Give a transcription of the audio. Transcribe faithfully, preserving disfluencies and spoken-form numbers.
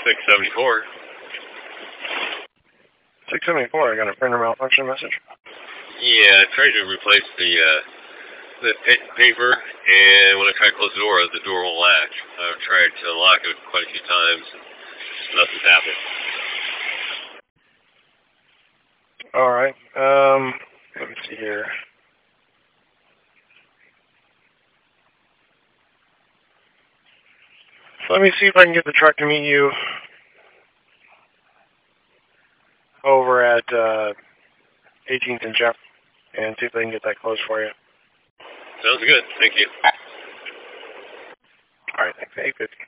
six seventy-four. six seventy-four, I got a printer malfunction message. Yeah, I tried to replace the uh, the pa- paper, and when I try to close the door, the door won't latch. I've tried to unlock it quite a few times. Nothing's happened. All right. Um, let me see here. So let me see if I can get the truck to meet you over at uh, eighteenth and Jeff, and see if they can get that closed for you. Sounds good. Thank you. All right. Thanks. eight fifty.